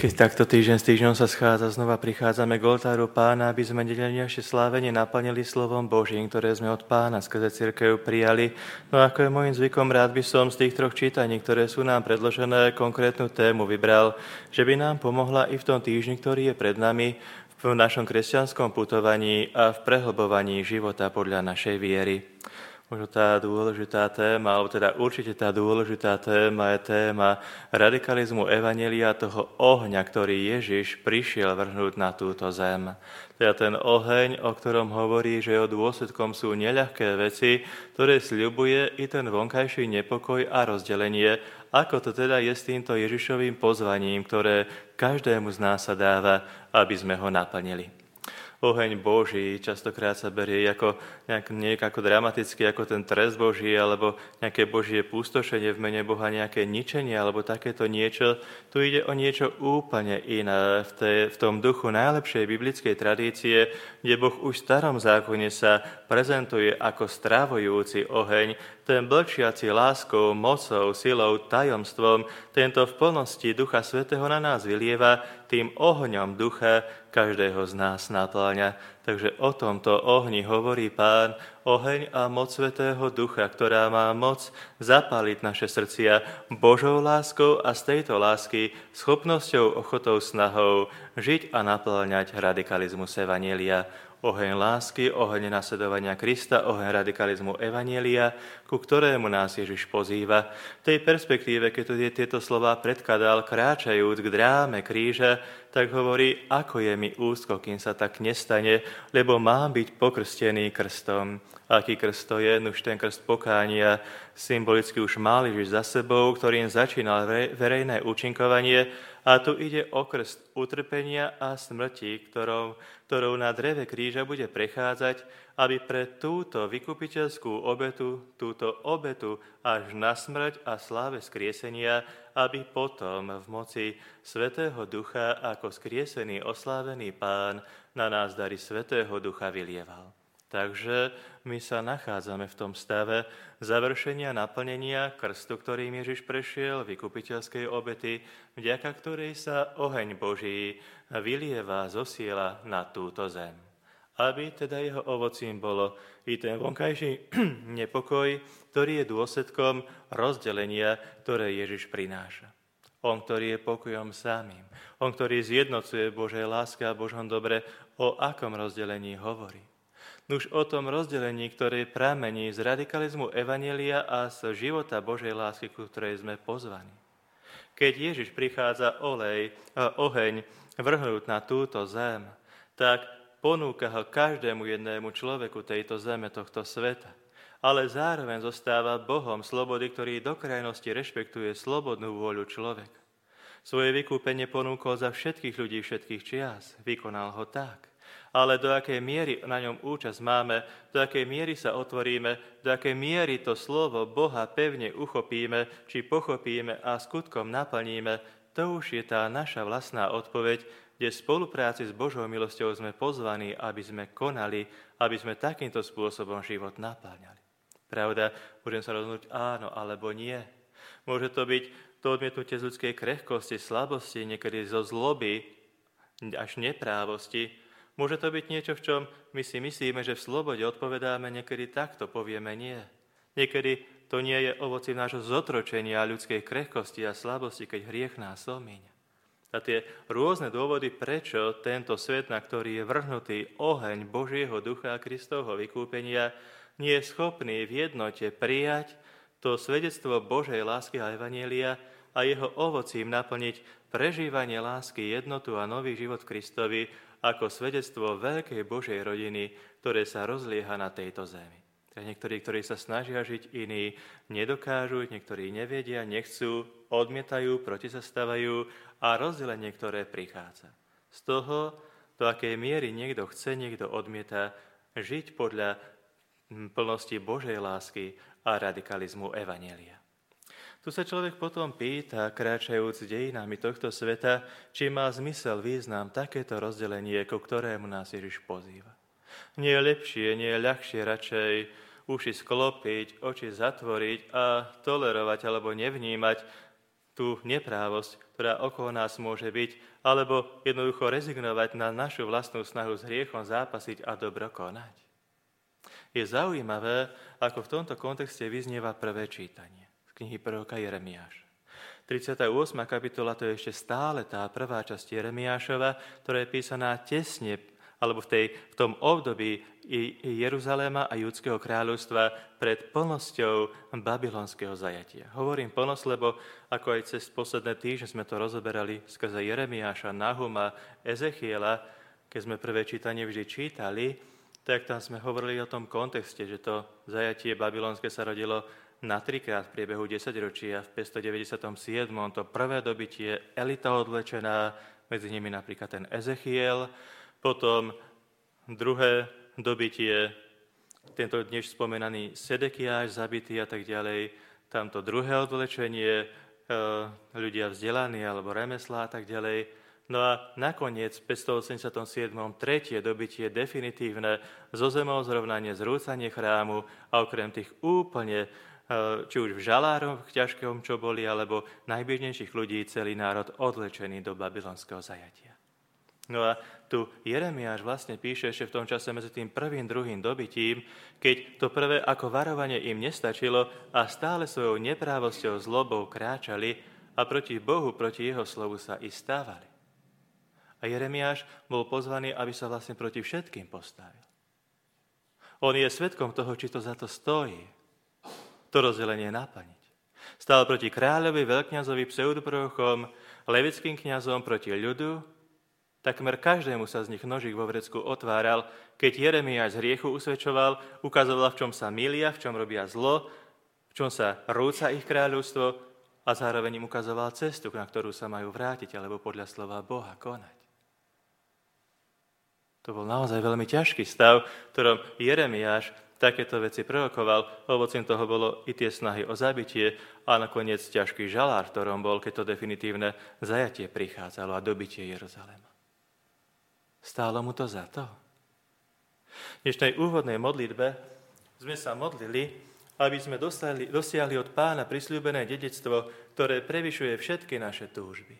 Keď takto týždeň s týždňom sa schádza, znova prichádzame k oltáru Pána, aby sme naše slávenie naplnili slovom Božím, ktoré sme od Pána skrze cirkev prijali. No ako je môjim zvykom, rád by som z tých troch čítaní, ktoré sú nám predložené, konkrétnu tému vybral, že by nám pomohla i v tom týždni, ktorý je pred nami, v našom kresťanskom putovaní a v prehlbovaní života podľa našej viery. Možno tá dôležitá téma, alebo teda určite tá dôležitá téma je téma radikalizmu evanjelia, toho ohňa, ktorý Ježiš prišiel vrhnúť na túto zem. Teda ten oheň, o ktorom hovorí, že jeho dôsledkom sú neľahké veci, ktoré sľubuje i ten vonkajší nepokoj a rozdelenie, ako to teda je s týmto Ježišovým pozvaním, ktoré každému z nás sa dáva, aby sme ho naplnili. Oheň Boží častokrát sa berie nejak ako dramaticky, ako ten trest Boží, alebo nejaké Božie pustošenie v mene Boha, nejaké ničenie, alebo takéto niečo. Tu ide o niečo úplne iné v tom duchu najlepšej biblickej tradície, kde Boh už v starom zákone sa prezentuje ako stravujúci oheň, ten blčiaci láskou, mocou, silou, tajomstvom, tento v plnosti Ducha Svätého na nás vylieva, tým ohňom Ducha každého z nás naplňa. Takže o tomto ohni hovorí Pán, oheň a moc Svätého Ducha, ktorá má moc zapáliť naše srdcia Božou láskou a z tejto lásky schopnosťou, ochotou, snahou žiť a naplňať radikalizmus evanjelia. Oheň lásky, oheň nasledovania Krista, oheň radikalizmu evanjelia, ku ktorému nás Ježiš pozýva. V tej perspektíve, keď tieto slová predkladal, kráčajúc k dráme kríža, tak hovorí, ako je mi úzko, kým sa tak nestane, lebo mám byť pokrstený krstom. Aký krst to je? Už ten krst pokánia symbolicky už mal Ježiš za sebou, ktorým začínal verejné účinkovanie, a tu ide o krst utrpenia a smrti, ktorou na dreve kríža bude prechádzať, aby pre túto vykupiteľskú obetu, túto obetu až na smrť a sláve skriesenia, aby potom v moci Svätého Ducha ako skriesený, oslávený Pán na nás dary Svätého Ducha vylieval. Takže my sa nachádzame v tom stave završenia naplnenia krstu, ktorým Ježiš prešiel, vykupiteľskej obety, vďaka ktorej sa oheň Boží vylieva, zosiela na túto zem. Aby teda jeho ovocím bolo i ten vonkajší nepokoj, ktorý je dôsledkom rozdelenia, ktoré Ježiš prináša. On, ktorý je pokojom samým, on, ktorý zjednocuje Božej láske a Božom dobre, o akom rozdelení hovorí. Nuž o tom rozdelení, ktoré pramení z radikalizmu evanjelia a z života Božej lásky, ku ktorej sme pozvaní. Keď Ježiš prichádza oheň vrhnúť na túto zem, tak ponúka ho každému jednému človeku tejto zeme, tohto sveta. Ale zároveň zostáva Bohom slobody, ktorý do krajnosti rešpektuje slobodnú vôľu človeka. Svoje vykúpenie ponúkol za všetkých ľudí všetkých čias. Vykonal ho tak. Ale do akej miery na ňom účasť máme, do akej miery sa otvoríme, do akej miery to slovo Boha pevne uchopíme, či pochopíme a skutkom naplníme, to už je tá naša vlastná odpoveď, kde v spolupráci s Božou milosťou sme pozvaní, aby sme konali, aby sme takýmto spôsobom život naplňali. Pravda, môžem sa rozhodnúť áno alebo nie. Môže to byť to odmietnutie z ľudskej krehkosti, slabosti, niekedy zo zloby až neprávosti. Môže to byť niečo, v čom my si myslíme, že v slobode odpovedáme, niekedy takto povieme nie. Niekedy to nie je ovocím nášho zotročenia ľudskej krehkosti a slabosti, keď hriech nás omíňa. A tie rôzne dôvody, prečo tento svet, na ktorý je vrhnutý oheň Božieho Ducha a Kristovho vykúpenia, nie je schopný v jednote prijať to svedectvo Božej lásky a evanjelia a jeho ovocím naplniť prežívanie lásky, jednotu a nový život Kristovi ako svedectvo veľkej Božej rodiny, ktoré sa rozlieha na tejto zemi. Niektorí, ktorí sa snažia žiť, iní nedokážu, niektorí nevedia, nechcú, odmietajú, proti sa stavajú a rozdelenie, ktoré prichádza. Z toho, do akej miery niekto chce, niekto odmieta žiť podľa plnosti Božej lásky a radikalizmu evanjelia. Tu sa človek potom pýta, kráčajúc dejinami tohto sveta, či má zmysel, význam takéto rozdelenie, ku ktorému nás Ježiš pozýva. Nie je lepšie, nie je ľahšie radšej uši sklopiť, oči zatvoriť a tolerovať alebo nevnímať tú neprávosť, ktorá okolo nás môže byť, alebo jednoducho rezignovať na našu vlastnú snahu s hriechom zápasiť a dobro konať. Je zaujímavé, ako v tomto kontexte vyznieva prvé čítanie z knihy proroka Jeremiáša. 38. kapitola to je ešte stále tá prvá časť Jeremiášova, ktorá je písaná tesne, alebo v tom období Jeruzaléma a Judského kráľovstva pred plnosťou babylonského zajatia. Hovorím plnosť, lebo ako aj cez posledné týždne sme to rozoberali skrze Jeremiáša, Nahuma, Ezechiela, keď sme prvé čítanie vždy čítali, tak tam sme hovorili o tom kontexte, že to zajatie babylonské sa rodilo na 3-krát v priebehu 10 ročia. V 597. to prvé dobytie, elita odvlečená, medzi nimi napríklad ten Ezechiel, potom druhé dobytie, tento dnes spomenaný Sedekiáš zabitý a tak ďalej, tamto druhé odvlečenie, ľudia vzdelaní alebo remeslá a tak ďalej. No a nakoniec v 587. tretie dobytie definitívne, zo zemou zrovnanie, zrúcanie chrámu a okrem tých úplne, či už v žalároch ťažkom, čo boli, alebo najbežnejších ľudí, celý národ odvlečený do babylonského zajatia. No a tu Jeremiáš vlastne píše ešte v tom čase medzi tým prvým, druhým dobytím, keď to prvé ako varovanie im nestačilo a stále svojou neprávosťou, zlobou kráčali a proti Bohu, proti jeho slovu sa i stávali. A Jeremiáš bol pozvaný, aby sa vlastne proti všetkým postavil. On je svedkom toho, či to za to stojí, to rozdelenie naplniť. Stál proti kráľovi, veľkňazovi, pseudoprorochom, levickým kňazom, proti ľudu. Takmer každému sa z nich nožík vo vrecku otváral, keď Jeremiáš z hriechu usvedčoval, ukazoval, v čom sa milia, v čom robia zlo, v čom sa rúca ich kráľovstvo a zároveň im ukazoval cestu, na ktorú sa majú vrátiť, alebo podľa slova Boha konať. To bol naozaj veľmi ťažký stav, v ktorom Jeremiáš takéto veci prorokoval. Ovocím toho bolo i tie snahy o zabitie a nakoniec ťažký žalár, v ktorom bol, keď to definitívne zajatie prichádzalo a dobitie Jeruzalema. Stálo mu to za to? V dnešnej úvodnej modlitbe sme sa modlili, aby sme dosiahli od Pána prisľúbené dedičstvo, ktoré prevyšuje všetky naše túžby.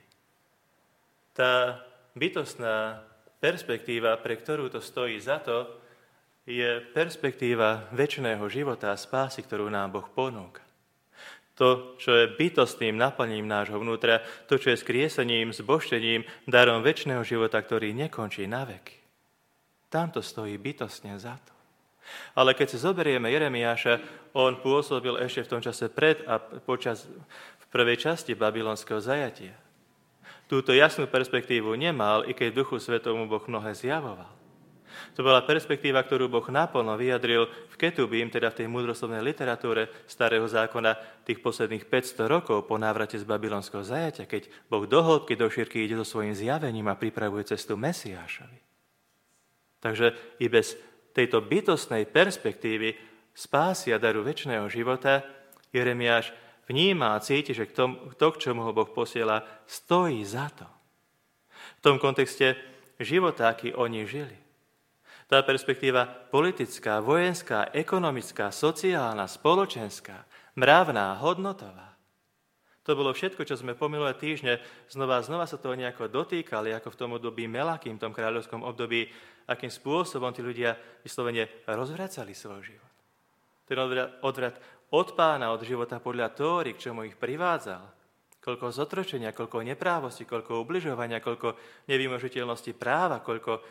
Tá bytostná perspektíva, pre ktorú to stojí za to, je perspektíva večného života a spásy, ktorú nám Boh ponúka. To, čo je bytostným naplnením nášho vnútra, to, čo je skriesením, zbožtením, darom večného života, ktorý nekončí na veky. Tam to stojí bytostne za to. Ale keď si zoberieme Jeremiáša, on pôsobil ešte v tom čase pred a v prvej časti babylonského zajatia. Túto jasnú perspektívu nemal, i keď v Duchu Svetomu Boh mnohé zjavoval. To bola perspektíva, ktorú Boh naplno vyjadril v Ketubím, teda v tej múdroslovnej literatúre Starého zákona, tých posledných 500 rokov po návrate z babylonského zajatia, keď Boh do hĺbky, do šírky ide so svojím zjavením a pripravuje cestu Mesiášovi. Takže i bez tejto bytostnej perspektívy spásy a daru večného života Jeremiáš vníma a cíti, že to, k čomu ho Boh posiela, stojí za to. V tom kontexte života, aký oni žili. Tá perspektíva politická, vojenská, ekonomická, sociálna, spoločenská, mravná, hodnotová. To bolo všetko, čo sme po minulé týždne znova sa toho nejako dotýkali, ako v tom období Melakým, v tom kráľovskom období, akým spôsobom tí ľudia vyslovene rozvracali svoj život. Ten odvrat od Pána, od života podľa Tóry, k čomu ich privádzal, koľko zotročenia, koľko neprávosti, koľko ubližovania, koľko nevymožiteľnosti práva, koľko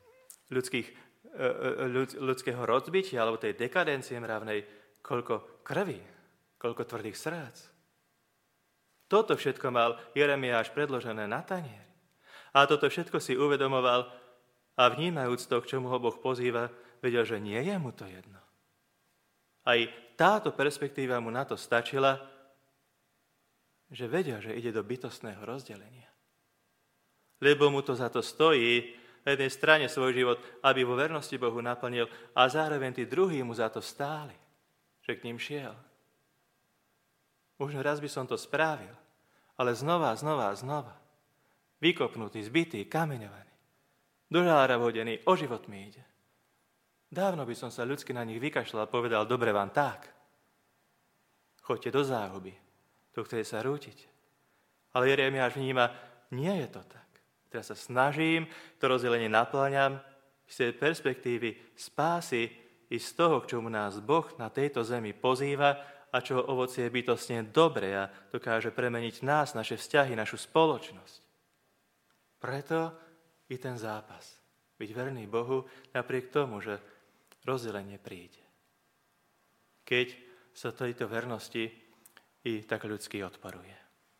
ľudského rozbitia alebo tej dekadencie mravnej, koľko krvi, koľko tvrdých srdc. Toto všetko mal Jeremiáš predložené na tanieri. A toto všetko si uvedomoval a vnímajúc to, k čomu ho Boh pozýva, vedel, že nie je mu to jedno. Aj táto perspektíva mu na to stačila, že vedel, že ide do bytostného rozdelenia. Lebo mu to za to stojí, na jednej strane svoj život, aby vo vernosti Bohu naplnil a zároveň tí druhí mu za to stáli, že k ním šiel. Možno raz by som to spravil, ale znova. Vykopnutý, zbitý, kameňovaný. Do žalára vhodený, o život mi ide. Dávno by som sa ľudsky na nich vykašľal a povedal, dobre vám tak. Choďte do záhuby, tu chcete sa rútiť. Ale Jeremiáš vníma, nie je to tak. Teraz sa snažím, to rozdelenie napĺňam z tej perspektívy spásy i z toho, k čomu nás Boh na tejto zemi pozýva a čoho ovocie je bytostne dobré a dokáže premeniť nás, naše vzťahy, našu spoločnosť. Preto i ten zápas. Byť verný Bohu napriek tomu, že rozdelenie príde. Keď sa tejto vernosti i tak ľudsky odporuje.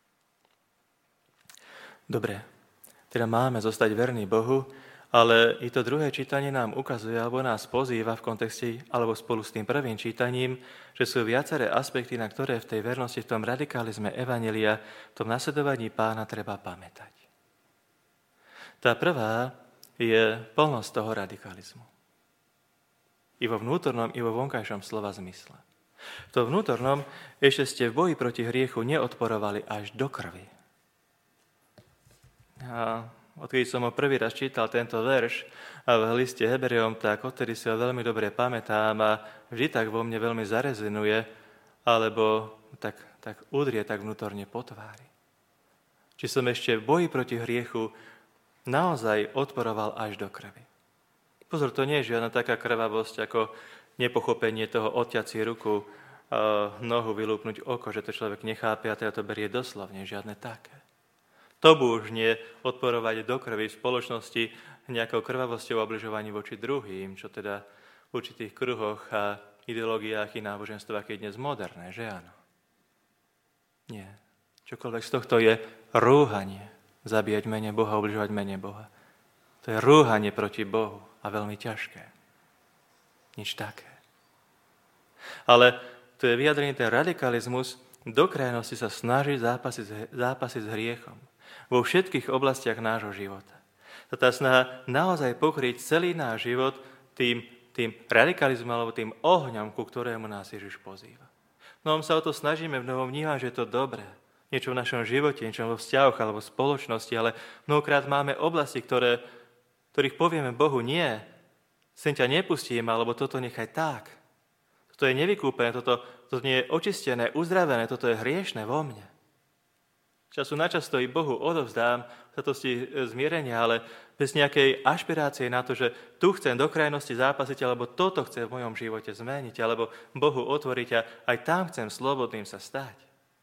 Dobre, teda máme zostať verní Bohu, ale i to druhé čítanie nám ukazuje, alebo nás pozýva v kontexte, alebo spolu s tým prvým čítaním, že sú viaceré aspekty, na ktoré v tej vernosti, v tom radikalizme evanjelia, v tom nasledovaní Pána treba pamätať. Tá prvá je plnosť toho radikalizmu. I vo vnútornom, i vo vonkajšom slova zmysle. V tom vnútornom ešte ste v boji proti hriechu neodporovali až do krvi. A odkedy som ho prvý raz čítal tento verš v liste Hebrejom, tak odtedy si ho veľmi dobre pamätám a vždy tak vo mne veľmi zarezonuje, alebo tak udrie tak vnútorne po tvári. Či som ešte v boji proti hriechu naozaj odporoval až do krvi. Pozor, to nie je žiadna taká krvavosť, ako nepochopenie toho odťať si ruku, nohu, vylúpnuť oko, že to človek nechápe a teda to berie doslovne, žiadne také. To už nie odporovať do krvi v spoločnosti nejakou krvavosťou a obližovaní voči druhým, čo teda v určitých kruhoch a ideológiách i náboženstvách je dnes moderné, že áno? Nie. Čokoľvek z tohto je rúhanie. Zabíjať mene Boha, obližovať mene Boha. To je rúhanie proti Bohu a veľmi ťažké. Nič také. Ale to je vyjadrený ten radikalizmus, do krajnosti sa snažiť zápasiť s hriechom. Vo všetkých oblastiach nášho života. Tá snaha naozaj pokryť celý náš život tým radikalizmom alebo tým ohňom, ku ktorému nás Ježiš pozýva. No sa o to snažíme, mnoho vnímam, že je to dobré. Niečo v našom živote, niečo vo vzťahoch alebo v spoločnosti, ale mnohokrát máme oblasti, ktorých povieme Bohu nie, sem ťa nepustím, alebo toto nechaj tak. Toto je nevykúpené, toto nie je očistené, uzdravené, toto je hriešne vo mne. Času na čas to i Bohu odovzdám, svetosti zmierenia, ale bez nejakej ašpirácie na to, že tu chcem do krajnosti zápasiť, alebo toto chcem v mojom živote zmeniť, alebo Bohu otvoriť a aj tam chcem slobodným sa stať.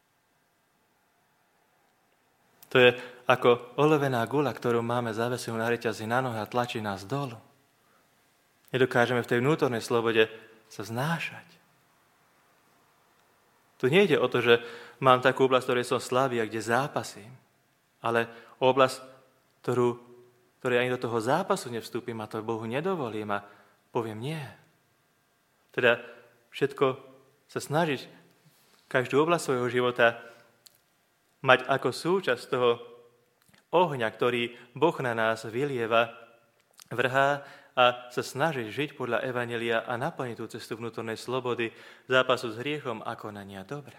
To je ako olevená guľa, ktorú máme zavesenú na reťazi na nohe a tlačí nás dolu. Nedokážeme v tej vnútornej slobode sa znášať. Tu nejde o to, že mám takú oblasť, ktorej som slabý a kde zápasím, ale oblasť, ktorej ani do toho zápasu nevstúpim a to Bohu nedovolím a poviem nie. Teda všetko sa snažiť, každú oblasť svojho života mať ako súčasť toho ohňa, ktorý Boh na nás vylieva, vrhá a sa snažiť žiť podľa evanjelia a naplniť tú cestu vnútornej slobody, zápasu s hriechom a konania dobra.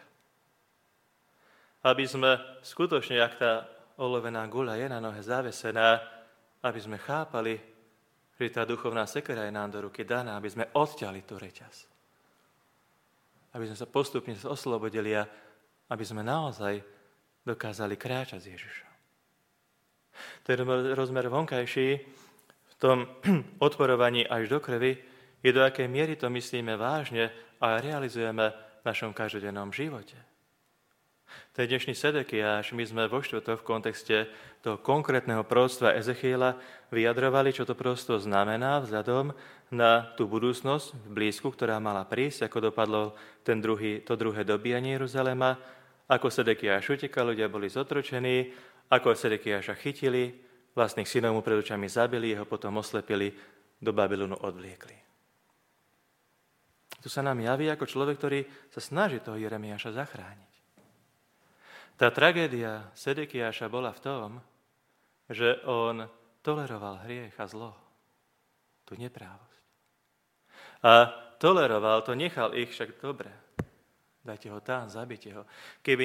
Aby sme skutočne, jak tá olovená guľa je na nohe zavesená, aby sme chápali, že tá duchovná sekera je nám do ruky daná, aby sme odťali tú reťaz. Aby sme sa postupne oslobodili a aby sme naozaj dokázali kráčať s Ježišom. Ten rozmer vonkajší v tom odporovaní až do krvi je, do akej miery to myslíme vážne a realizujeme v našom každodennom živote. Ten dnešný Sedekiáš, my sme vo štvrtok v kontexte toho konkrétneho proroctva Ezechiela vyjadrovali, čo to proroctvo znamená vzhľadom na tú budúcnosť v blízku, ktorá mala prísť, ako dopadlo to druhé dobíjanie Jeruzalema, ako Sedekiáš utekal, ľudia boli zotročení, ako Sedekiáša chytili, vlastných synov mu pred očami zabili, jeho potom oslepili, do Babylonu odvliekli. Tu sa nám javí ako človek, ktorý sa snaží toho Jeremiáša zachrániť. Tá tragédia Sedekiáša bola v tom, že on toleroval hriech a zlo, tú neprávosť. A toleroval to, nechal ich však dobre. Dajte ho tam, zabite ho. Keby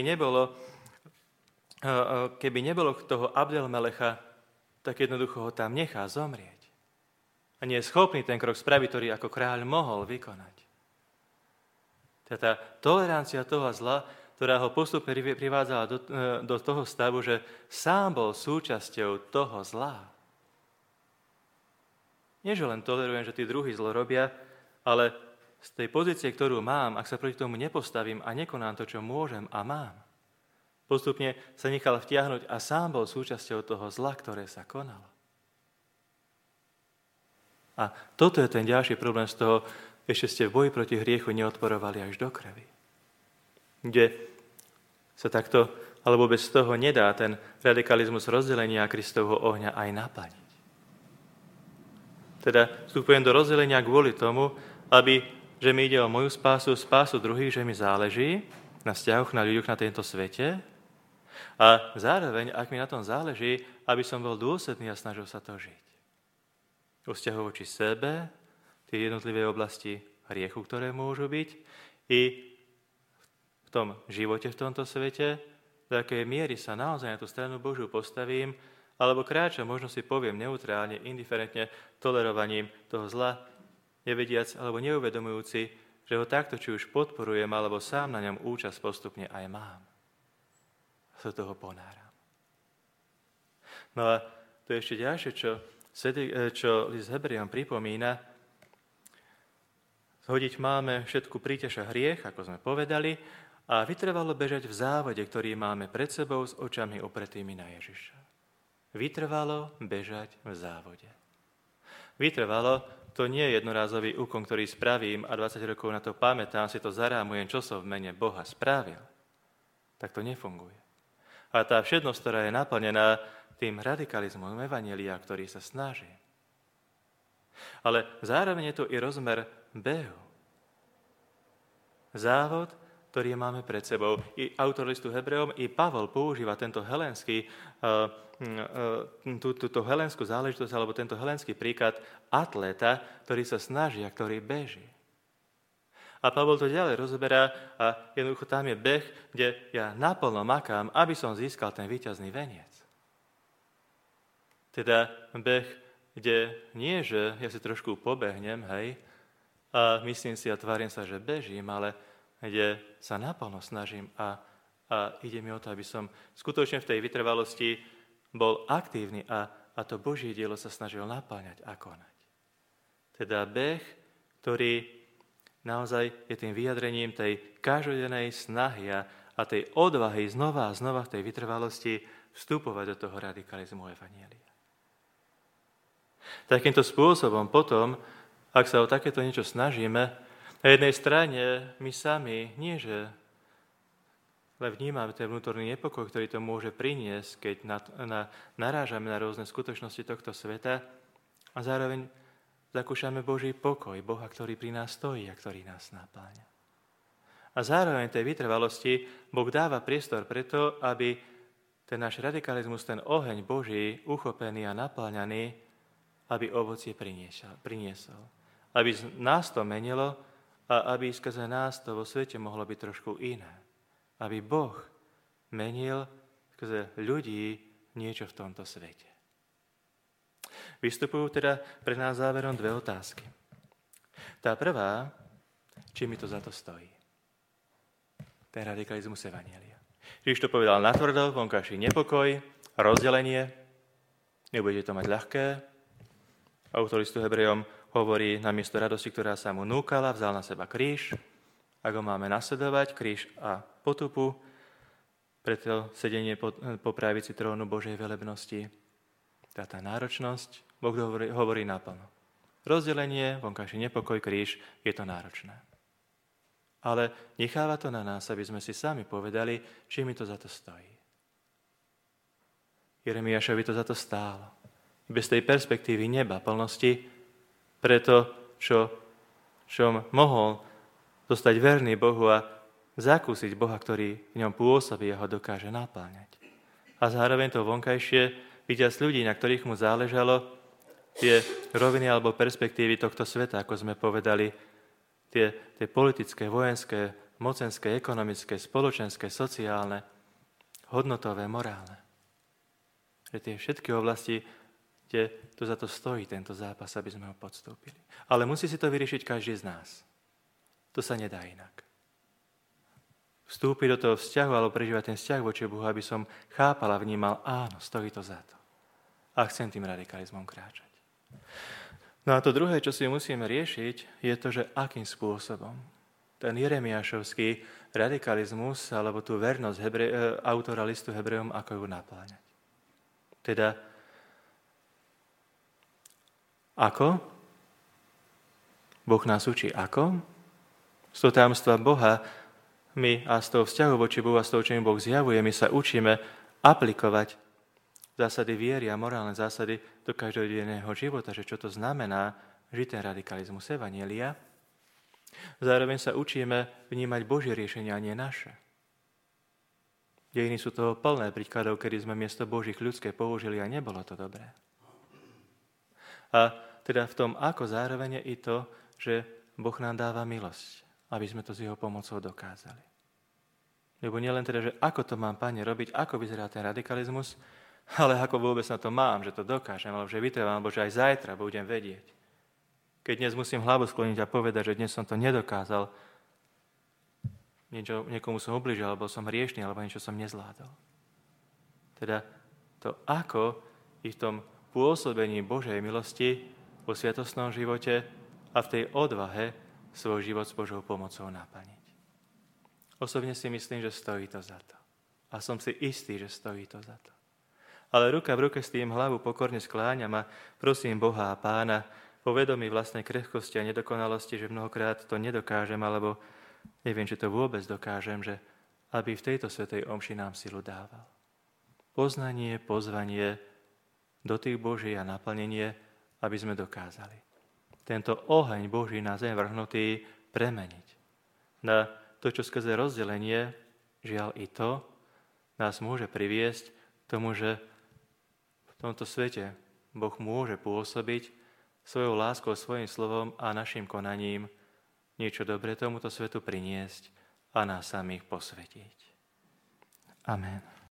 nebolo toho Abdel-Melecha, tak jednoducho ho tam nechá zomrieť. A nie je schopný ten krok spraviť, ktorý ako kráľ mohol vykonať. Tá tolerancia toho zla ktorá ho postupne privádzala do toho stavu, že sám bol súčasťou toho zla. Nie, že len tolerujem, že tí druhí zlo robia, ale z tej pozície, ktorú mám, ak sa proti tomu nepostavím a nekonám to, čo môžem a mám, postupne sa nechal vtiahnuť a sám bol súčasťou toho zla, ktoré sa konalo. A toto je ten ďalší problém z toho, ešte ste v boji proti hriechu neodporovali až do krvi. Kde sa takto, alebo bez toho nedá ten radikalizmus rozdelenia Kristovho ohňa aj naplniť. Teda vstupujem do rozdelenia kvôli tomu, že mi ide o moju spásu druhých, že mi záleží na vzťahoch, na ľuďoch na tento svete a zároveň, ak mi na tom záleží, aby som bol dôsledný a snažil sa to žiť. O vzťahu voči sebe, tie jednotlivé oblasti hriechu, ktoré môžu byť, i v tom živote v tomto svete, do akej miery sa naozaj na tú stranu Božiu postavím, alebo kráčam, možno si poviem neutrálne, indiferentne, tolerovaním toho zla, nevediac alebo neuvedomujúci, že ho takto či už podporujem, alebo sám na ňom účasť postupne aj mám. Sa toho ponáram. No a to je ešte ďalšie, čo list Hebrejom pripomína. Zhodiť máme všetku príťaž a hriech, ako sme povedali, a vytrvalo bežať v závode, ktorý máme pred sebou s očami opretými na Ježiša. Vytrvalo bežať v závode. Vytrvalo, to nie je jednorázový úkon, ktorý spravím a 20 rokov na to pamätám, si to zarámujem, čo som v mene Boha spravil. Tak to nefunguje. A tá všednosť, ktorá je naplnená tým radikalizmom evanjelia, ktorý sa snaží. Ale zároveň je to i rozmer behu. Závod, ktorý máme pred sebou. I autor listu Hebrejom, i Pavol používa tento túto helenskú záležitosť, alebo tento helenský príklad atléta, ktorý sa snaží a ktorý beží. A Pavol to ďalej rozoberá a jednoducho tam je beh, kde ja naplno makám, aby som získal ten víťazný veniec. Teda beh, kde nie, že ja si trošku pobehnem, hej, a myslím si a tvárim sa, že bežím, ale kde sa naplno snažím a ide mi o to, aby som skutočne v tej vytrvalosti bol aktívny a to Božie dielo sa snažil napáňať a konať. Teda beh, ktorý naozaj je tým vyjadrením tej každodennej snahy a tej odvahy znova a znova v tej vytrvalosti vstupovať do toho radikalizmu evanjelia. Takýmto spôsobom potom, ak sa o takéto niečo snažíme, na jednej strane my sami nie, že len vnímame ten vnútorný nepokoj, ktorý to môže priniesť, keď narážame na rôzne skutočnosti tohto sveta a zároveň zakúšame Boží pokoj, Boha, ktorý pri nás stojí a ktorý nás napáňa. A zároveň tej vytrvalosti Boh dáva priestor preto, aby ten náš radikalizmus, ten oheň Boží, uchopený a napáňaný, aby ovocie priniesol. Aby nás to menilo a aby skrze nás to vo svete mohlo byť trošku iné. Aby Boh menil skrze ľudí niečo v tomto svete. Vystupujú teda pre nás záverom dve otázky. Tá prvá, či mi to za to stojí. Ten radikalizmus evanjelia. Ježiš to povedal natvrdo, vonkajší nepokoj, rozdelenie, nebudete to mať ľahké. Autor listu Hebrejom hovorí, namiesto radosti, ktorá sa mu núkala, vzal na seba kríž. Ak ho máme nasledovať, kríž a potupu, preto sedenie po pravici trónu Božej velebnosti. Tá náročnosť, Boh hovorí naplno. Rozdelenie, vonkajší nepokoj, kríž, je to náročné. Ale necháva to na nás, aby sme si sami povedali, či mi to za to stojí. Jeremiášovi to za to stálo. Bez tej perspektívy neba, plnosti, preto, čo mohol zostať verný Bohu a zakúsiť Boha, ktorý v ňom pôsobí a ho dokáže napáňať. A zároveň to vonkajšie, vidia ľudí, na ktorých mu záležalo, tie roviny alebo perspektívy tohto sveta, ako sme povedali, tie politické, vojenské, mocenské, ekonomické, spoločenské, sociálne, hodnotové, morálne. Tie všetky oblasti, kde to za to stojí, tento zápas, aby sme ho podstúpili. Ale musí si to vyriešiť každý z nás. To sa nedá inak. vstúpiť do toho vzťahu alebo prežívať ten vzťah voči Bohu, aby som chápal a vnímal, áno, stojí to za to. A chcem tým radikalizmom kráčať. No a to druhé, čo si musíme riešiť, je to, že akým spôsobom ten jeremiášovský radikalizmus alebo tú vernosť autora listu Hebrejom, ako ju napláňať. Teda, ako? Boh nás učí ako? Z toho tajomstva Boha my a z toho vzťahu voči Bohu a z toho, čo mi Boh zjavuje, my sa učíme aplikovať zásady viery a morálne zásady do každodenného života, že čo to znamená žiť ten radikalizmus evanjelia. Zároveň sa učíme vnímať Božie riešenia, a nie naše. Dejiny sú toho plné príkladov, kedy sme miesto Božích ľudské použili a nebolo to dobré. A teda v tom, ako zároveň je i to, že Boh nám dáva milosť, aby sme to s jeho pomocou dokázali. Lebo nielen teda, že ako to mám, Pane, robiť, ako vyzerá ten radikalizmus, ale ako vôbec na to mám, že to dokážem, alebo že vytrvám, alebo že aj zajtra budem vedieť. Keď dnes musím hlavu skloniť a povedať, že dnes som to nedokázal, niekomu som ubližil, alebo som hriešný, alebo niečo som nezvládol. Teda to ako i v tom pôsobení Božej milosti vo sviatostnom živote a v tej odvahe svoj život s Božou pomocou naplniť. Osobne si myslím, že stojí to za to. A som si istý, že stojí to za to. Ale ruka v ruke s tým hlavu pokorne skláňam a prosím Boha a Pána po vedomí vlastnej krehkosti a nedokonalosti, že mnohokrát to nedokážem, alebo neviem, či to vôbec dokážem, že aby v tejto svätej omši nám silu dával. Poznanie, pozvanie, dotyk Boží a naplnenie, aby sme dokázali tento oheň Boží na zem vrhnutý premeniť. Na to, čo skrze rozdelenie, žiaľ i to, nás môže priviesť k tomu, že v tomto svete Boh môže pôsobiť svojou láskou, svojím slovom a našim konaním niečo dobré tomuto svetu priniesť a nás samých posvetiť. Amen.